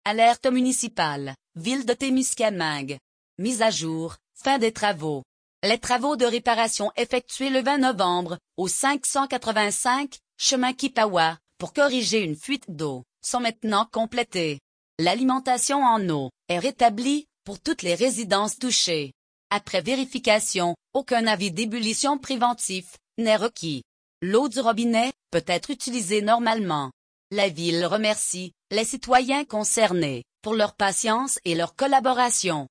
Alerte municipale, ville de Témiscamingue. Mise à jour, fin des travaux. Les travaux de réparation effectués le 20 novembre, au 585, chemin Kipawa, pour corriger une fuite d'eau, sont maintenant complétés. L'alimentation en eau est rétablie pour toutes les résidences touchées. Après vérification, aucun avis d'ébullition préventif n'est requis. L'eau du robinet peut être utilisée normalement. La ville remercie les citoyens concernés pour leur patience et leur collaboration.